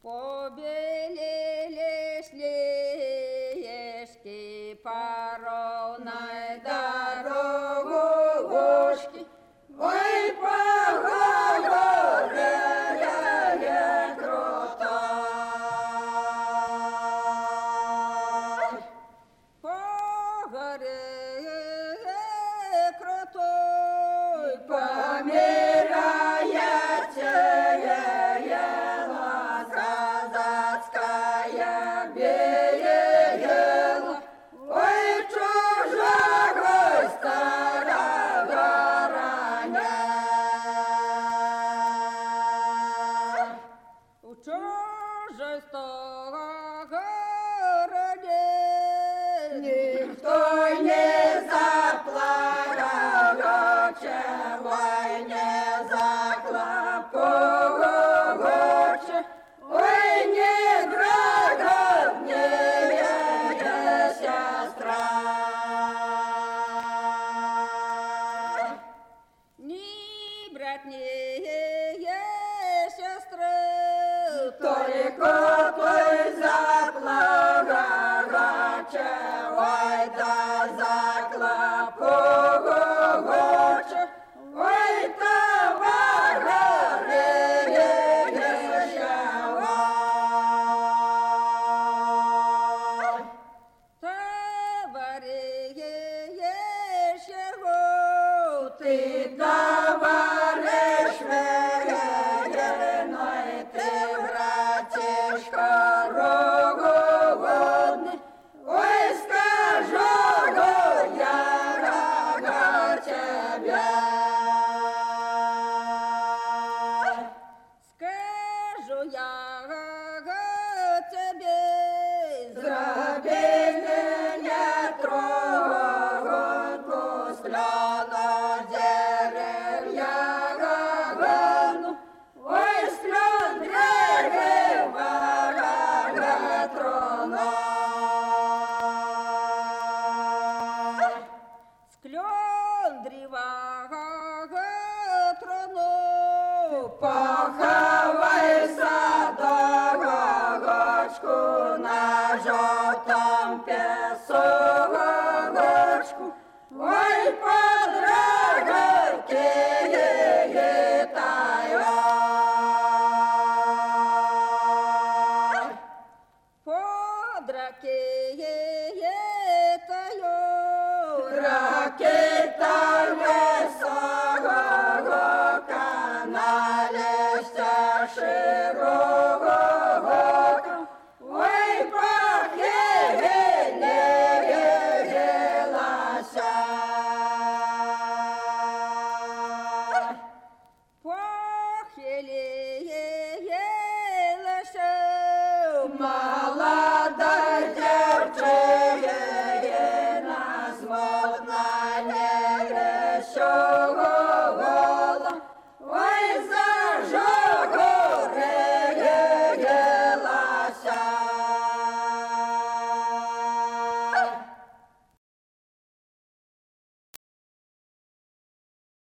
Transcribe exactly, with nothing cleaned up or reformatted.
Побелели шлешки по ровной дорогушке, ой, по горе крутой, по горе крутой, помирает казацкая белела, ой, чужого старого раня. У чужой стороне никто не заплакал, чего не заклопоче. Ой, не врагов, не сестра, ни брат, ни сестры, только той заплакала, чего-то заклопоче. Ой, ты, товарищ верный, ты, братишка, ругодный, ой, скажу я тебе, скажу я тебе, зроби меня троготку скляну дерев'я гону, ой, склен дерева трону, склен дерева трону, поховай садовочку на жовтом песочку, ой, подрагайте летаю, подраки летаю, ракета высокого канале широко.